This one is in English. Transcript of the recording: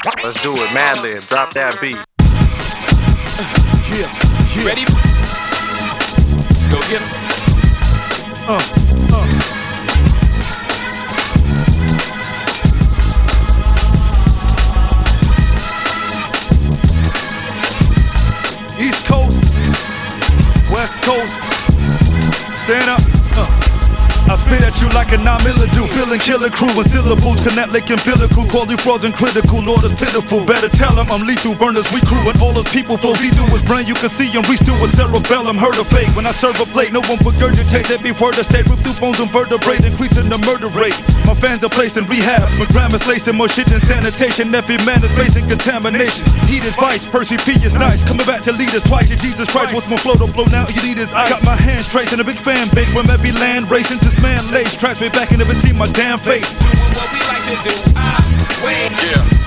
Let's do it, Madlib, drop that beat. Yeah. Ready? Go get him. East Coast, West Coast, stand up. I spit at you like a 9mm do, feeling killer crew and syllables connect like umbilical. Call you frozen critical, Lord is pitiful. Better tell them I'm lethal, burners we crew and all those people flow. We do his brain, you can see him reach through a cerebellum. Heard of fake when I serve a plate, no one regurgitate every word I state. Rip through bones and vertebrae, increasing the murder rate. My fans are placed in rehab, my grandma's lacing more shit than sanitation. Every man is facing contamination. Heat advice, Percy P is nice. Coming back to lead us twice, Jesus Christ. What's my flow to blow now? You need his ice. Got my hands tracing a big fan base from every land racing. This man lace tracks me back and never see my damn face. Doing what we like to do. Wait. Yeah.